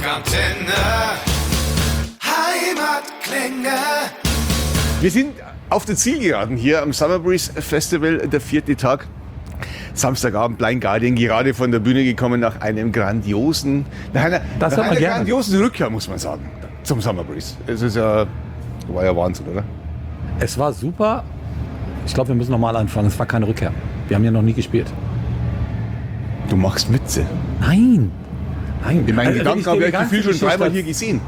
Rockantenne. Heimatklänge. Wir sind auf der Zielgeraden hier am Summer Breeze Festival, der 4. Tag. Samstagabend, Blind Guardian, gerade von der Bühne gekommen nach einer grandiosen Rückkehr, muss man sagen, zum Summer Breeze. Es ist war ja Wahnsinn, oder? Es war super. Ich glaube, wir müssen nochmal anfangen. Es war keine Rückkehr. Wir haben ja noch nie gespielt. Du machst Witze. Nein. In meinen Gedanken habe ich das Gefühl schon dreimal hier gesehen.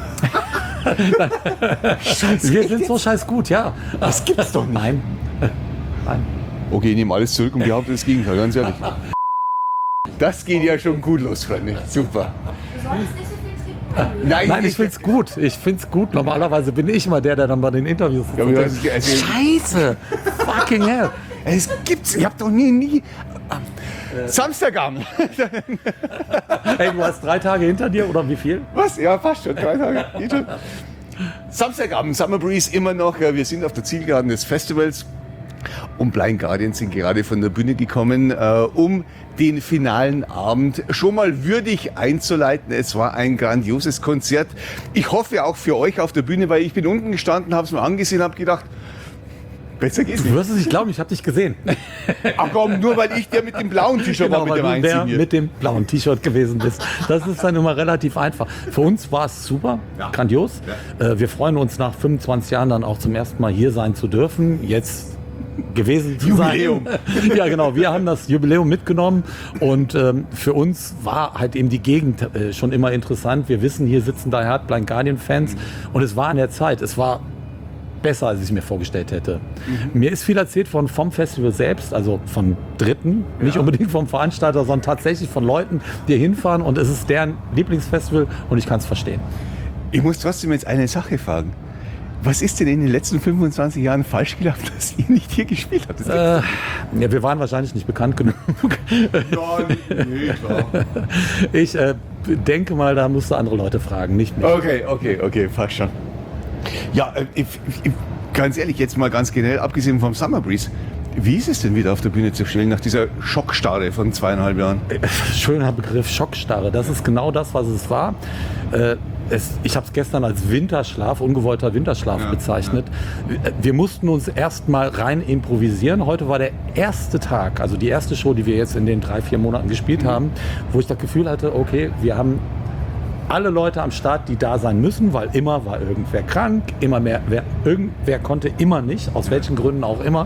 Wir sind so scheiß gut, ja. Das gibt's doch nicht. Nein. Okay, ich nehme alles zurück und behaupte das Gegenteil, ganz ehrlich. Das geht ja schon gut los, Freunde. Super. Du solltest nicht so viel trinken. Nein, ich find's gut. Ich find's gut. Normalerweise bin ich immer der dann bei den Interviews sitzt. Ja, und aber denkt, das ist- Scheiße! Fucking hell! Es gibt's, ich hab doch nie. Samstagabend. Hey, du hast 3 Tage hinter dir oder wie viel? Was? Ja, fast schon. 3 Tage. Samstagabend, Summer Breeze immer noch. Wir sind auf der Zielgeraden des Festivals. Und Blind Guardian sind gerade von der Bühne gekommen, um den finalen Abend schon mal würdig einzuleiten. Es war ein grandioses Konzert. Ich hoffe auch für euch auf der Bühne, weil ich bin unten gestanden, habe es mir angesehen, habe gedacht, besser geht's Du nicht. wirst es nicht glauben, ich habe dich gesehen. Ach komm, nur weil ich der mit dem blauen T-Shirt war, mit weil dem du der Einziehen hier. mit dem blauen T-Shirt gewesen bist. Das ist dann immer relativ einfach. Für uns war es super, grandios. Wir freuen uns nach 25 Jahren dann auch zum ersten Mal hier sein zu dürfen. Jetzt gewesen zu Jubiläum. sein. Ja, genau. Wir haben das Jubiläum mitgenommen und für uns war halt eben die Gegend schon immer interessant. Wir wissen, hier sitzen Die Hard Blind Guardian Fans und es war an der Zeit. Es war besser, als ich es mir vorgestellt hätte. Mir ist viel erzählt vom Festival selbst, also von Dritten, nicht unbedingt vom Veranstalter, sondern tatsächlich von Leuten, die hier hinfahren und es ist deren Lieblingsfestival und ich kann es verstehen. Ich muss trotzdem jetzt eine Sache fragen. Was ist denn in den letzten 25 Jahren falsch gelaufen, dass ihr nicht hier gespielt habt? Ja, wir waren wahrscheinlich nicht bekannt genug. Ich denke mal, da musst du andere Leute fragen, nicht mich. Okay, fast schon. Ja, ganz ehrlich, jetzt mal ganz generell, abgesehen vom Summer Breeze, wie ist es denn wieder auf der Bühne zu stehen nach dieser Schockstarre von 2,5 Jahren? Schöner Begriff, Schockstarre. Das ist genau das, was es war. Ich habe es gestern als Winterschlaf, ungewollter Winterschlaf bezeichnet. Wir mussten uns erst mal rein improvisieren. Heute war der erste Tag, also die erste Show, die wir jetzt in den 3-4 Monaten gespielt haben, wo ich das Gefühl hatte, okay, wir haben alle Leute am Start, die da sein müssen, weil immer war irgendwer krank, irgendwer konnte immer nicht, aus welchen Gründen auch immer.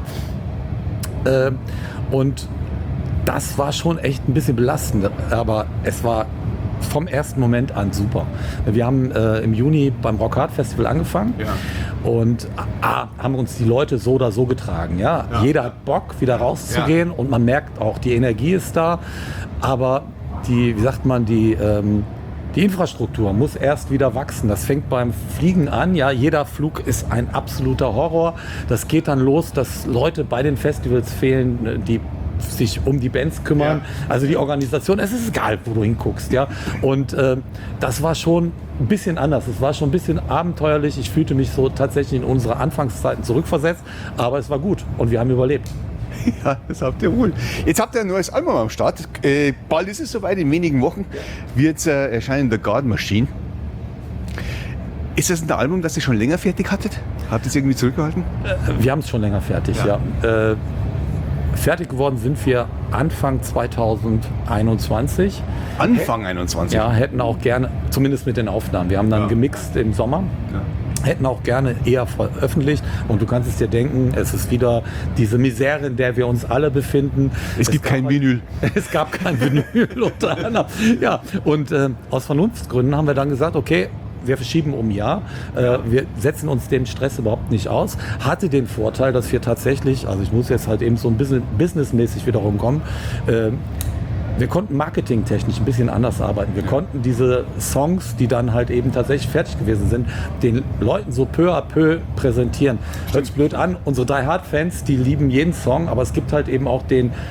Und das war schon echt ein bisschen belastend, aber es war vom ersten Moment an super. Wir haben im Juni beim Rock Hard Festival angefangen und haben uns die Leute so oder so getragen. Ja? Jeder hat Bock, wieder rauszugehen und man merkt auch, die Energie ist da, aber die Infrastruktur muss erst wieder wachsen. Das fängt beim Fliegen an. Ja, jeder Flug ist ein absoluter Horror. Das geht dann los, dass Leute bei den Festivals fehlen, die sich um die Bands kümmern. Also die Organisation, es ist egal, wo du hinguckst. Ja? Und das war schon ein bisschen anders. Es war schon ein bisschen abenteuerlich. Ich fühlte mich so tatsächlich in unsere Anfangszeiten zurückversetzt. Aber es war gut und wir haben überlebt. Ja, das habt ihr wohl. Jetzt habt ihr ein neues Album am Start. Bald ist es soweit, in wenigen Wochen wird erscheinen The Garden Machine. Ist das ein Album, das ihr schon länger fertig hattet? Habt ihr es irgendwie zurückgehalten? Wir haben es schon länger fertig, ja. Fertig geworden sind wir Anfang 2021. Anfang 21? Ja, hätten auch gerne, zumindest mit den Aufnahmen. Wir haben dann gemixt im Sommer. Ja. Hätten auch gerne eher veröffentlicht und du kannst es dir denken, es ist wieder diese Misere, in der wir uns alle befinden. Es gibt kein Vinyl. Es gab kein Vinyl unter anderem. Ja, und aus Vernunftsgründen haben wir dann gesagt, okay, wir verschieben um ein Jahr. Wir setzen uns den Stress überhaupt nicht aus. Hatte den Vorteil, dass wir tatsächlich, also ich muss jetzt halt eben so ein bisschen businessmäßig wieder rumkommen, wir konnten marketingtechnisch ein bisschen anders arbeiten. Wir konnten diese Songs, die dann halt eben tatsächlich fertig gewesen sind, den Leuten so peu à peu präsentieren. Hört sich blöd an, unsere Die Hard Fans, die lieben jeden Song, aber es gibt halt eben auch den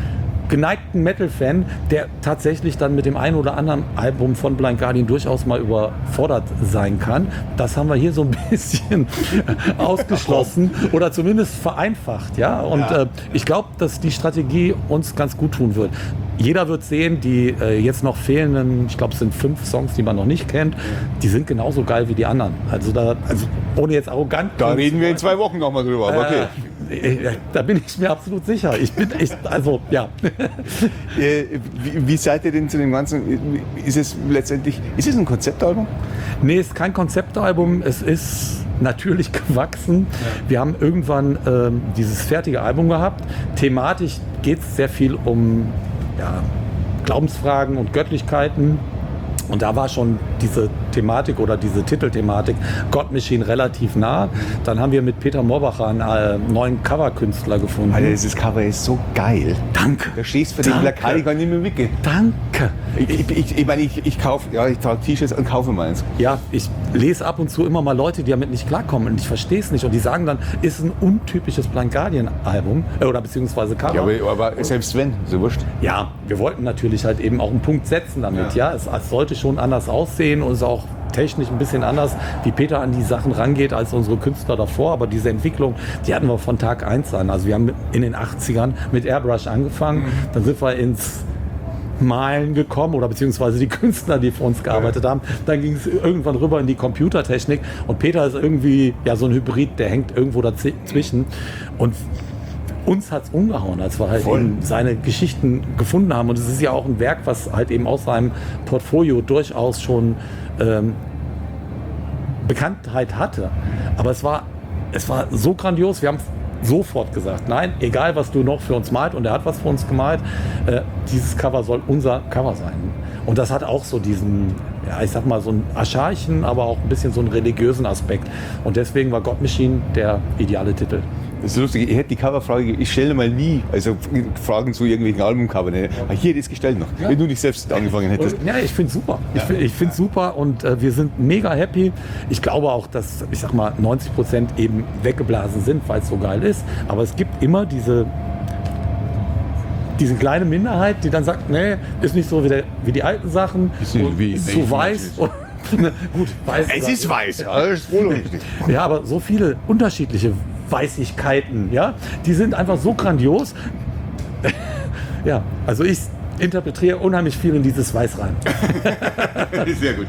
geneigten Metal-Fan, der tatsächlich dann mit dem einen oder anderen Album von Blind Guardian durchaus mal überfordert sein kann. Das haben wir hier so ein bisschen ausgeschlossen oder zumindest vereinfacht. Ja? Und ich glaube, dass die Strategie uns ganz gut tun wird. Jeder wird sehen, die jetzt noch fehlenden, ich glaube, es sind 5 Songs, die man noch nicht kennt, die sind genauso geil wie die anderen. Also ohne jetzt arrogant. Da reden wir in 2 Wochen nochmal drüber, aber okay. Da bin ich mir absolut sicher. Wie seid ihr denn zu dem Ganzen? Ist es ein Konzeptalbum? Nee, es ist kein Konzeptalbum. Es ist natürlich gewachsen. Ja. Wir haben irgendwann dieses fertige Album gehabt. Thematisch geht es sehr viel um Glaubensfragen und Göttlichkeiten. Und da war schon diese Thematik oder diese Titelthematik God Machine relativ nah. Dann haben wir mit Peter Morbacher einen neuen Coverkünstler gefunden. Alter, dieses Cover ist so geil. Danke. Da stehst du für den Plakat, ich kann nicht mehr weggehen. Danke. Ich trage T-Shirts und kaufe meins. Ja, ich lese ab und zu immer mal Leute, die damit nicht klarkommen und ich verstehe es nicht. Und die sagen dann, ist ein untypisches Blind Guardian Album oder beziehungsweise Cover. Ja, aber selbst wenn, so wurscht. Ja, wir wollten natürlich halt eben auch einen Punkt setzen damit. Ja, es sollte schon anders aussehen und ist auch technisch ein bisschen anders, wie Peter an die Sachen rangeht als unsere Künstler davor. Aber diese Entwicklung, die hatten wir von Tag 1 an. Also wir haben in den 80ern mit Airbrush angefangen, dann sind wir ins Malen gekommen oder beziehungsweise die Künstler, die für uns gearbeitet haben. Dann ging es irgendwann rüber in die Computertechnik und Peter ist irgendwie so ein Hybrid, der hängt irgendwo dazwischen und uns hat es umgehauen, als wir halt eben seine Geschichten gefunden haben. Und es ist ja auch ein Werk, was halt eben aus seinem Portfolio durchaus schon Bekanntheit hatte. Aber es war so grandios, wir haben sofort gesagt, nein, egal was du noch für uns malt, und er hat was für uns gemalt, dieses Cover soll unser Cover sein. Und das hat auch so diesen, ich sag mal, so einen archaischen, aber auch ein bisschen so einen religiösen Aspekt. Und deswegen war God Machine der ideale Titel. Das ist lustig, ich hätte die Coverfrage, ich stelle mal nie, Fragen zu irgendwelchen Albumcover. Ne? Hier das gestellt noch, wenn du nicht selbst angefangen hättest. Ja, ich finde es super. Ich finde es super und wir sind mega happy. Ich glaube auch, dass, ich sag mal, 90% eben weggeblasen sind, weil es so geil ist. Aber es gibt immer diese kleine Minderheit, die dann sagt, nee, ist nicht so wie die alten Sachen, ist zu weiß. Gut, weiß. Es ist weiß. Ja, aber so viele unterschiedliche Weißigkeiten, die sind einfach so grandios. Ja, also ich interpretiere unheimlich viel in dieses Weiß rein. Sehr gut.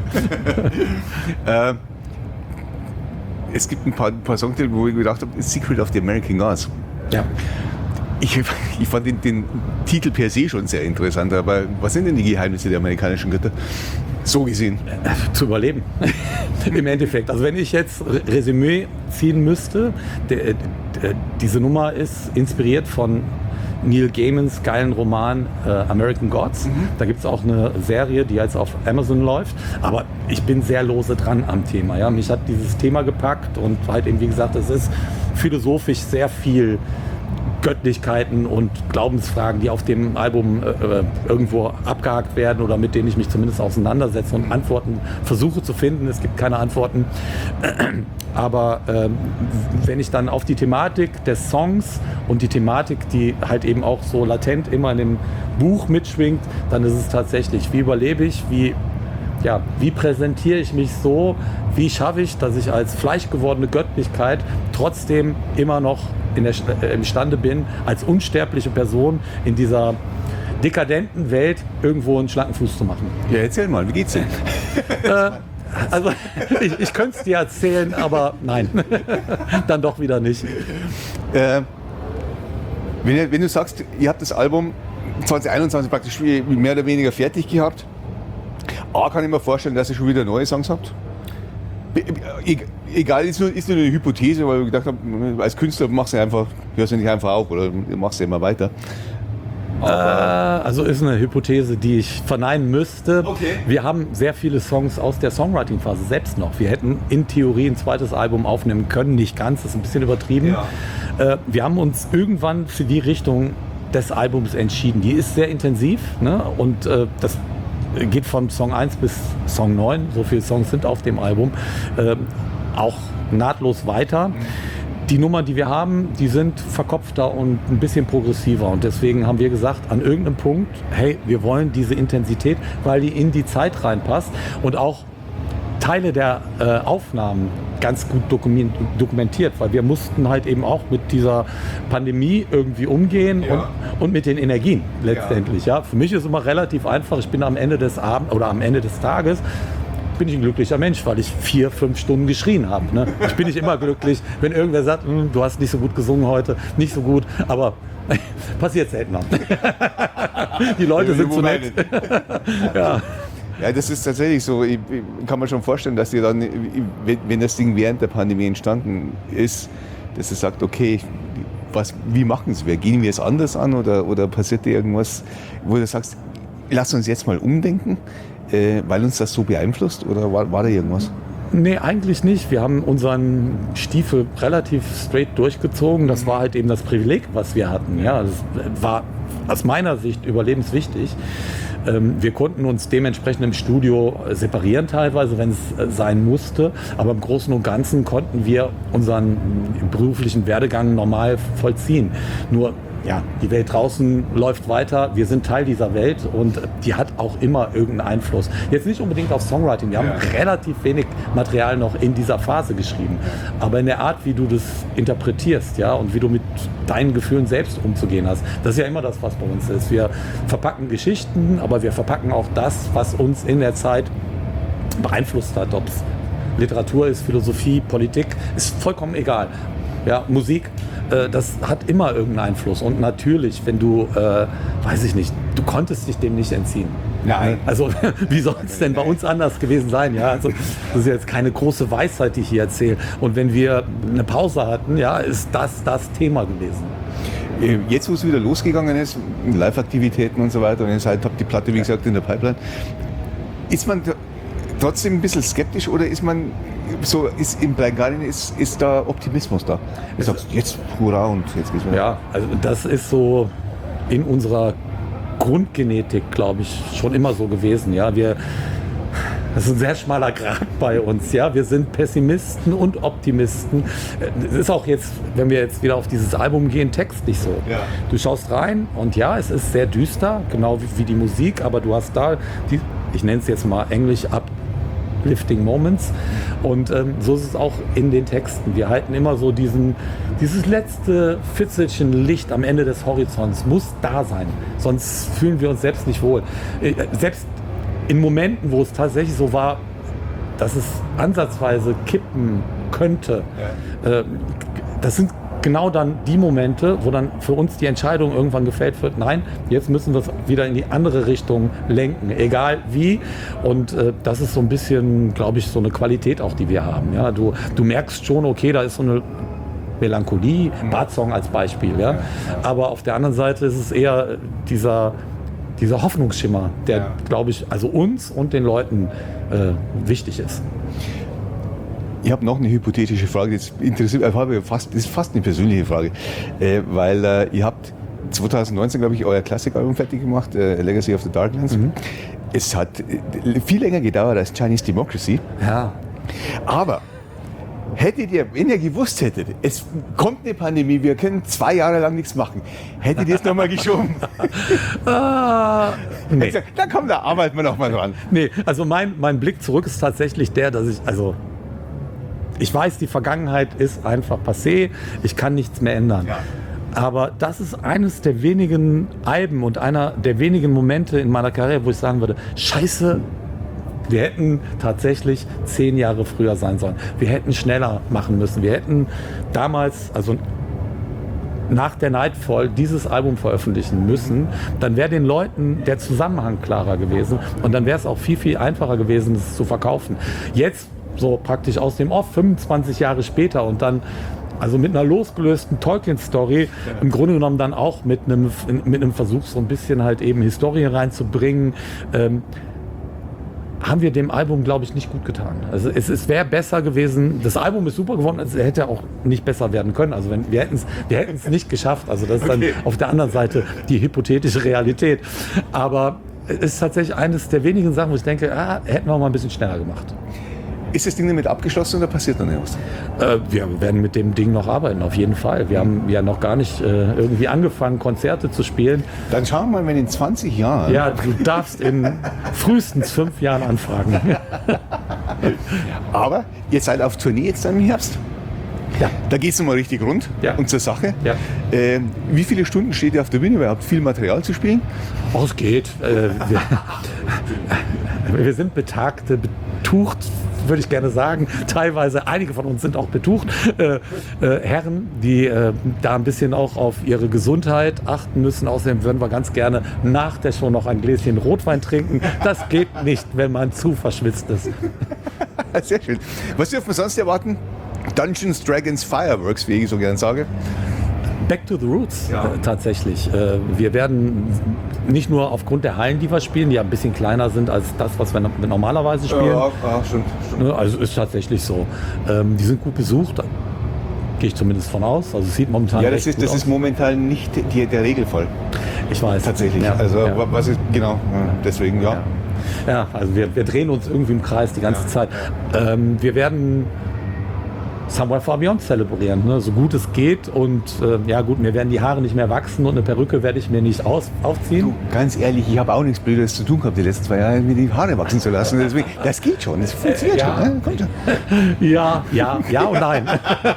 Es gibt ein paar Songs, wo ich gedacht habe, Secret of the American Gods. Ja. Ich fand den Titel per se schon sehr interessant, aber was sind denn die Geheimnisse der amerikanischen Götter? So gesehen. Zu überleben. Im Endeffekt. Also wenn ich jetzt Resümee ziehen müsste, diese Nummer ist inspiriert von Neil Gaimans geilen Roman American Gods. Da gibt es auch eine Serie, die jetzt auf Amazon läuft. Aber ich bin sehr lose dran am Thema. Ja? Mich hat dieses Thema gepackt und halt eben, wie gesagt, es ist philosophisch sehr viel Göttlichkeiten und Glaubensfragen, die auf dem Album irgendwo abgehakt werden oder mit denen ich mich zumindest auseinandersetze und Antworten versuche zu finden. Es gibt keine Antworten. Aber wenn ich dann auf die Thematik des Songs und die Thematik, die halt eben auch so latent immer in dem Buch mitschwingt, dann ist es tatsächlich, wie überlebe ich, wie präsentiere ich mich so, wie schaffe ich, dass ich als fleischgewordene Göttlichkeit trotzdem immer noch imstande bin, als unsterbliche Person in dieser dekadenten Welt irgendwo einen schlanken Fuß zu machen. Ja, erzähl mal, wie geht's denn? Also ich könnte es dir erzählen, aber nein, dann doch wieder nicht. Wenn du sagst, ihr habt das Album 2021 praktisch mehr oder weniger fertig gehabt, kann ich mir vorstellen, dass ihr schon wieder neue Songs habt? Egal, ist nur eine Hypothese, weil ich gedacht habe, als Künstler hörst du nicht einfach auf oder machst du immer weiter. Also ist eine Hypothese, die ich verneinen müsste. Okay. Wir haben sehr viele Songs aus der Songwriting-Phase selbst noch. Wir hätten in Theorie ein zweites Album aufnehmen können, nicht ganz, das ist ein bisschen übertrieben. Ja. Wir haben uns irgendwann für die Richtung des Albums entschieden. Die ist sehr intensiv, ne? Und das geht von Song 1 bis Song 9, so viele Songs sind auf dem Album, auch nahtlos weiter. die Nummern, die wir haben, die sind verkopfter und ein bisschen progressiver. Und deswegen haben wir gesagt, an irgendeinem Punkt, hey, wir wollen diese Intensität, weil die in die Zeit reinpasst und auch Teile der Aufnahmen ganz gut dokumentiert, weil wir mussten halt eben auch mit dieser Pandemie irgendwie umgehen und mit den Energien letztendlich. Ja. Für mich ist immer relativ einfach, ich bin am Ende des Abends oder am Ende des Tages bin ich ein glücklicher Mensch, weil ich 4-5 Stunden geschrien habe. Ne? Ich bin nicht immer glücklich, wenn irgendwer sagt, du hast nicht so gut gesungen heute, nicht so gut, aber passiert seltener. Die Leute sind zu nett. Ja. Ja, das ist tatsächlich so. Ich kann mir schon vorstellen, dass ihr dann, wenn das Ding während der Pandemie entstanden ist, dass ihr sagt, okay, wie machen es wir? Gehen wir es anders an oder passiert dir irgendwas, wo du sagst, lass uns jetzt mal umdenken, weil uns das so beeinflusst, oder war da irgendwas? Nee, eigentlich nicht. Wir haben unseren Stiefel relativ straight durchgezogen. Das war halt eben das Privileg, was wir hatten. Ja, das war aus meiner Sicht überlebenswichtig. Wir konnten uns dementsprechend im Studio separieren teilweise, wenn es sein musste. Aber im Großen und Ganzen konnten wir unseren beruflichen Werdegang normal vollziehen. Nur ja, die Welt draußen läuft weiter, wir sind Teil dieser Welt und die hat auch immer irgendeinen Einfluss. Jetzt nicht unbedingt auf Songwriting, wir haben relativ wenig Material noch in dieser Phase geschrieben, aber in der Art, wie du das interpretierst, ja, und wie du mit deinen Gefühlen selbst umzugehen hast, das ist ja immer das, was bei uns ist. Wir verpacken Geschichten, aber wir verpacken auch das, was uns in der Zeit beeinflusst hat, ob es Literatur ist, Philosophie, Politik, ist vollkommen egal. Ja, Musik, das hat immer irgendeinen Einfluss. Und natürlich, wenn du, weiß ich nicht, du konntest dich dem nicht entziehen. Nein. Also wie soll es denn bei uns anders gewesen sein? Ja, also das ist jetzt keine große Weisheit, die ich hier erzähle. Und wenn wir eine Pause hatten, ja, ist das Thema gewesen. Jetzt, wo es wieder losgegangen ist, Live-Aktivitäten und so weiter, und ihr seid, habt die Platte, wie gesagt, in der Pipeline, ist man trotzdem ein bisschen skeptisch oder ist man so, ist im Blind Guardian ist da Optimismus da? Du sagst, jetzt hurra und jetzt geht's weiter. Ja, also das ist so in unserer Grundgenetik, glaube ich, schon immer so gewesen. Ja, das ist ein sehr schmaler Grat bei uns. Ja, wir sind Pessimisten und Optimisten. Es ist auch jetzt, wenn wir jetzt wieder auf dieses Album gehen, textlich so. Ja. Du schaust rein und ja, es ist sehr düster, genau wie die Musik, aber du hast da die, ich nenne es jetzt mal Englisch, Uplifting Moments. Und so ist es auch in den Texten. Wir halten immer so dieses letzte Fitzelchen Licht am Ende des Horizonts muss da sein. Sonst fühlen wir uns selbst nicht wohl. Selbst in Momenten, wo es tatsächlich so war, dass es ansatzweise kippen könnte, das sind genau dann die Momente, wo dann für uns die Entscheidung irgendwann gefällt wird, nein, jetzt müssen wir es wieder in die andere Richtung lenken, egal wie. Und das ist so ein bisschen, glaube ich, so eine Qualität auch, die wir haben. Ja? Du merkst schon, okay, da ist so eine Melancholie, Bart-Song als Beispiel. Ja? Aber auf der anderen Seite ist es eher dieser Hoffnungsschimmer, der, glaube ich, also uns und den Leuten wichtig ist. Ich habe noch eine hypothetische Frage, das ist fast eine persönliche Frage, weil ihr habt 2019, glaube ich, euer Klassikalbum fertig gemacht, Legacy of the Darklands. Es hat viel länger gedauert als Chinese Democracy. Ja. Aber hättet ihr, wenn ihr gewusst hättet, es kommt eine Pandemie, wir können 2 Jahre lang nichts machen, hättet ihr es nochmal geschoben? Nee. Da komm, da arbeiten wir nochmal dran. Nee, also mein Blick zurück ist tatsächlich der, dass ich weiß, die Vergangenheit ist einfach passé, ich kann nichts mehr ändern. Ja. Aber das ist eines der wenigen Alben und einer der wenigen Momente in meiner Karriere, wo ich sagen würde, scheiße, wir hätten tatsächlich 10 Jahre früher sein sollen. Wir hätten schneller machen müssen. Wir hätten damals, also nach der Nightfall, dieses Album veröffentlichen müssen. Dann wäre den Leuten der Zusammenhang klarer gewesen. Und dann wäre es auch viel, viel einfacher gewesen, es zu verkaufen. Jetzt so praktisch aus dem Off, 25 Jahre später und dann also mit einer losgelösten Tolkien-Story, im Grunde genommen dann auch mit einem Versuch, so ein bisschen halt eben Historie reinzubringen, haben wir dem Album, glaube ich, nicht gut getan. Also es wäre besser gewesen, das Album ist super geworden, es hätte auch nicht besser werden können. Also wir hätten es nicht geschafft, also das ist dann auf der anderen Seite die hypothetische Realität. Aber es ist tatsächlich eines der wenigen Sachen, wo ich denke, hätten wir mal ein bisschen schneller gemacht. Ist das Ding damit abgeschlossen oder passiert noch was? Wir werden mit dem Ding noch arbeiten, auf jeden Fall. Wir haben ja noch gar nicht irgendwie angefangen, Konzerte zu spielen. Dann schauen wir mal, wenn in 20 Jahren... Ja, du darfst in frühestens 5 Jahren anfragen. Aber ihr seid auf Tournee jetzt dann im Herbst. Ja. Da geht es nochmal richtig rund und zur Sache. Ja. Wie viele Stunden steht ihr auf der Bühne? Ihr habt viel Material zu spielen? Oh, es geht. Wir sind betagte, betucht, würde ich gerne sagen. Teilweise, einige von uns sind auch betucht. Herren, die da ein bisschen auch auf ihre Gesundheit achten müssen. Außerdem würden wir ganz gerne nach der Show noch ein Gläschen Rotwein trinken. Das geht nicht, wenn man zu verschwitzt ist. Sehr schön. Was dürfen wir sonst erwarten? Dungeons, Dragons, Fireworks, wie ich so gerne sage. Back to the Roots, tatsächlich. Wir werden nicht nur aufgrund der Hallen, die wir spielen, die ja ein bisschen kleiner sind als das, was wir normalerweise spielen. Ja, stimmt. Also ist tatsächlich so. Die sind gut besucht, gehe ich zumindest von aus. Also es sieht momentan Ja, das recht gut ist aus. momentan nicht der Regelfall. Ich weiß. Tatsächlich. Ja, Also ja. was ist genau? Deswegen ja. Ja, also wir drehen uns irgendwie im Kreis die ganze Zeit. Wir werden Somewhere Far Beyond zelebrieren, ne? So gut es geht. Und ja gut, mir werden die Haare nicht mehr wachsen und eine Perücke werde ich mir nicht aufziehen. Du, ganz ehrlich, ich habe auch nichts Blödes zu tun gehabt die letzten 2 Jahre, mir die Haare wachsen zu lassen. Deswegen, das geht schon, das funktioniert Ja. schon. Ne? Kommt schon. Ja und nein.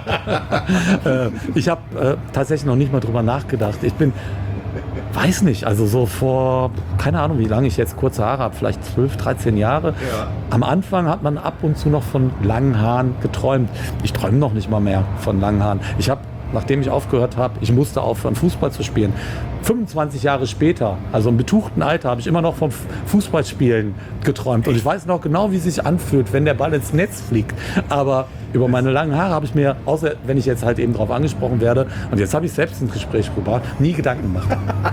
Ich habe tatsächlich noch nicht mal drüber nachgedacht. Weiß nicht, also so vor, keine Ahnung, wie lange ich jetzt kurze Haare habe, vielleicht 12, 13 Jahre. Ja. Am Anfang hat man ab und zu noch von langen Haaren geträumt. Ich träume noch nicht mal mehr von langen Haaren. Ich habe, nachdem ich aufgehört habe, ich musste aufhören, Fußball zu spielen. 25 Jahre später, also im betuchten Alter, habe ich immer noch vom Fußballspielen geträumt. Und ich weiß noch genau, wie es sich anfühlt, wenn der Ball ins Netz fliegt. Aber über meine langen Haare habe ich mir, außer wenn ich jetzt halt eben drauf angesprochen werde, und jetzt habe ich selbst ins Gespräch gebracht, nie Gedanken gemacht.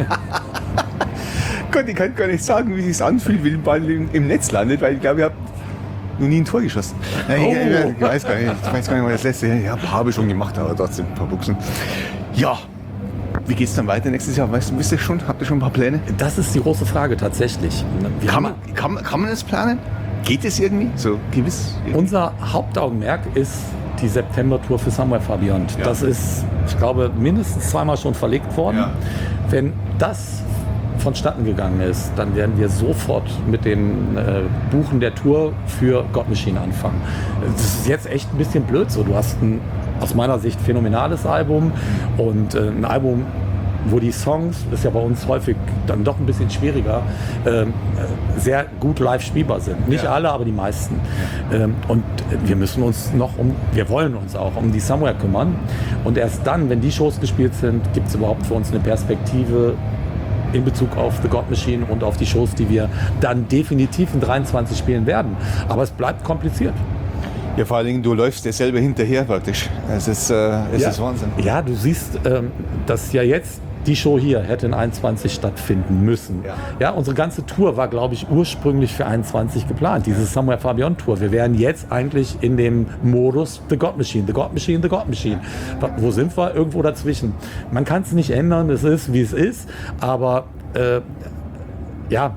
Gott, ich kann gar nicht sagen, wie es sich anfühlt, wenn der Ball im Netz landet, weil ich glaube, ich habe noch nie ein Tor geschossen. Ich weiß gar nicht, was das letzte Jahr, ja, habe ich schon gemacht, aber trotzdem ein paar Buchsen. Ja, wie geht es dann weiter nächstes Jahr? Weißt du, wisst ihr schon? Habt ihr schon ein paar Pläne? Das ist die große Frage tatsächlich. Kann man das planen? Geht es irgendwie? So gewiss? Unser Hauptaugenmerk ist die September-Tour für Somewhere Far Beyond. Ja. Das ist, ich glaube, mindestens 2-mal schon verlegt worden. Ja. Wenn das vonstatten gegangen ist, dann werden wir sofort mit dem Buchen der Tour für God Machine anfangen. Das ist jetzt echt ein bisschen blöd so. Du hast ein, aus meiner Sicht, phänomenales Album und ein Album, wo die Songs, das ist ja bei uns häufig dann doch ein bisschen schwieriger, sehr gut live spielbar sind. Nicht alle, aber die meisten. Und wir müssen uns wir wollen uns auch um die Somewhere kümmern. Und erst dann, wenn die Shows gespielt sind, gibt es überhaupt für uns eine Perspektive in Bezug auf The God Machine und auf die Shows, die wir dann definitiv in 23 spielen werden. Aber es bleibt kompliziert. Ja, vor allen Dingen, du läufst dir selber hinterher praktisch. Es ist Wahnsinn. Ja, du siehst, dass ja jetzt die Show hier hätte in 21 stattfinden müssen. Ja, unsere ganze Tour war, glaube ich, ursprünglich für 21 geplant, diese Somewhere Far Beyond Tour. Wir wären jetzt eigentlich in dem Modus The God Machine, The God Machine, The God Machine. Wo sind wir? Irgendwo dazwischen. Man kann es nicht ändern, es ist, wie es ist, aber ja,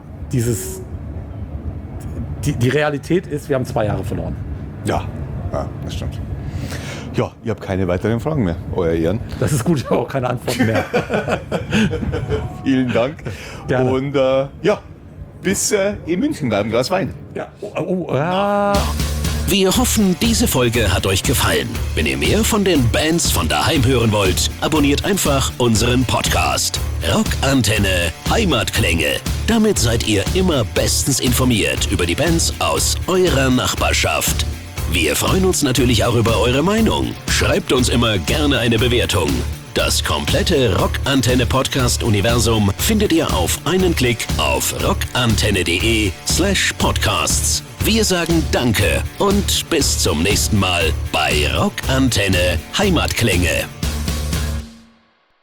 die Realität ist, wir haben 2 Jahre verloren. Ja, das stimmt. Ja, ihr habt keine weiteren Fragen mehr, Euer Ehren. Das ist gut, ich habe auch keine Antwort mehr. Vielen Dank. Gerne. Und ja, bis in München beim Glas Wein. Ja. Wir hoffen, diese Folge hat euch gefallen. Wenn ihr mehr von den Bands von daheim hören wollt, abonniert einfach unseren Podcast. Rockantenne Heimatklänge. Damit seid ihr immer bestens informiert über die Bands aus eurer Nachbarschaft. Wir freuen uns natürlich auch über eure Meinung. Schreibt uns immer gerne eine Bewertung. Das komplette Rockantenne-Podcast-Universum findet ihr auf einen Klick auf rockantenne.de/podcasts. Wir sagen Danke und bis zum nächsten Mal bei Rockantenne Heimatklänge.